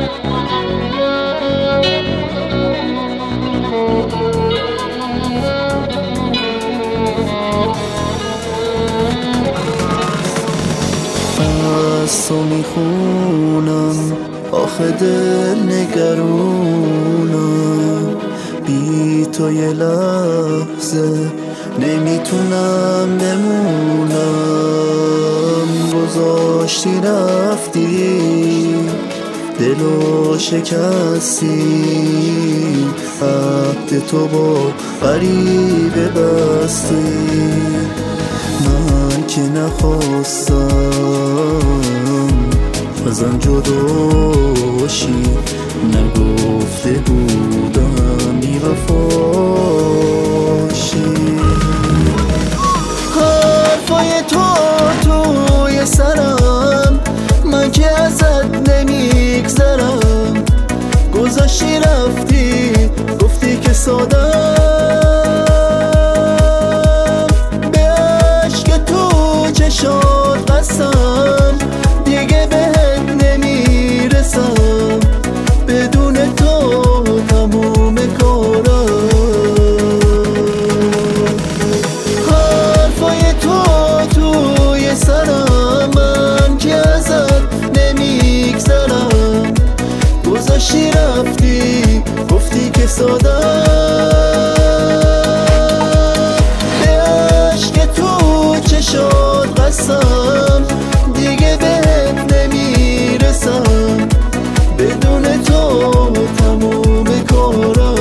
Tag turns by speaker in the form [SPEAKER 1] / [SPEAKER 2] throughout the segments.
[SPEAKER 1] از تو میخونم آخه دل نگرونم، بی تو یه لحظه نمیتونم بمونم. گذاشتی رفتی دلو شکستی، عهد تو با غریبه بستی. من که نخواستم ازم جداشی، نگفته بودم بی وفاشی. حرفای تو توی سرم، من که ازت نمیگذرم. گذاشتی رفتی گفتی که سادم، به عشق تو چشات قسم دیگه بهت نمیرسم. بدون تو تموم کارم. حرفای تو توی سرم، من که ازت نمیگذرم. گذاشتی رفتی گفتی که سادم، به عشق تو چشات قسم دیگه بهت نمیرسم. بدون تو تموم کارم.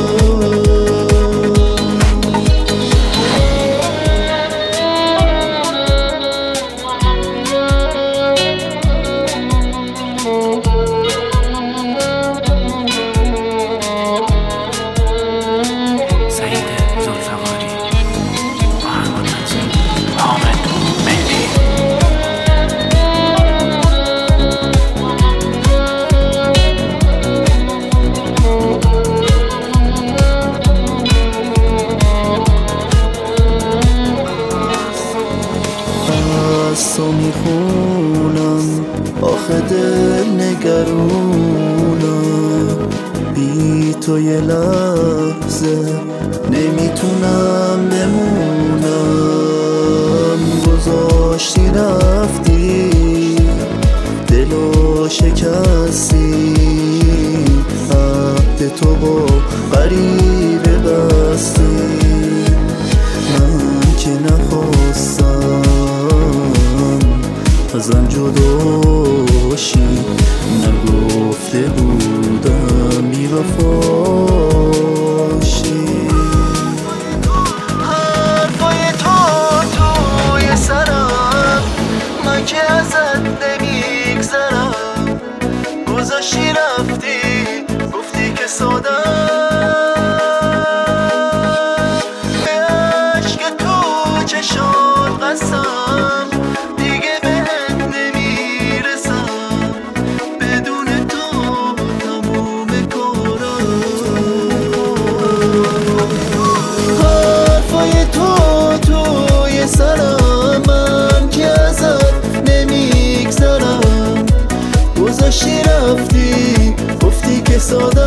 [SPEAKER 1] از تو میخونم آخه دل نگرونم، بی تو یه لحظه نمیتونم بمونم. گذاشتی رفتی دلو شکستی، عهد تو با غریبه بستی. من که نخواستم ازم جداشی، نگفته بودم بی وفاشی. حرفای تو توی سرم، من که ازت نمیگذرم. گذاشتی رفتی گفتی که سادم، به عشق تو چشات قسم دیگه بهت نمیرسم. بدون تو تموم کارم. حرفای تو توی سرم، من که ازت نمیگذرم. گذاشتی رفتی گفتی که سادم،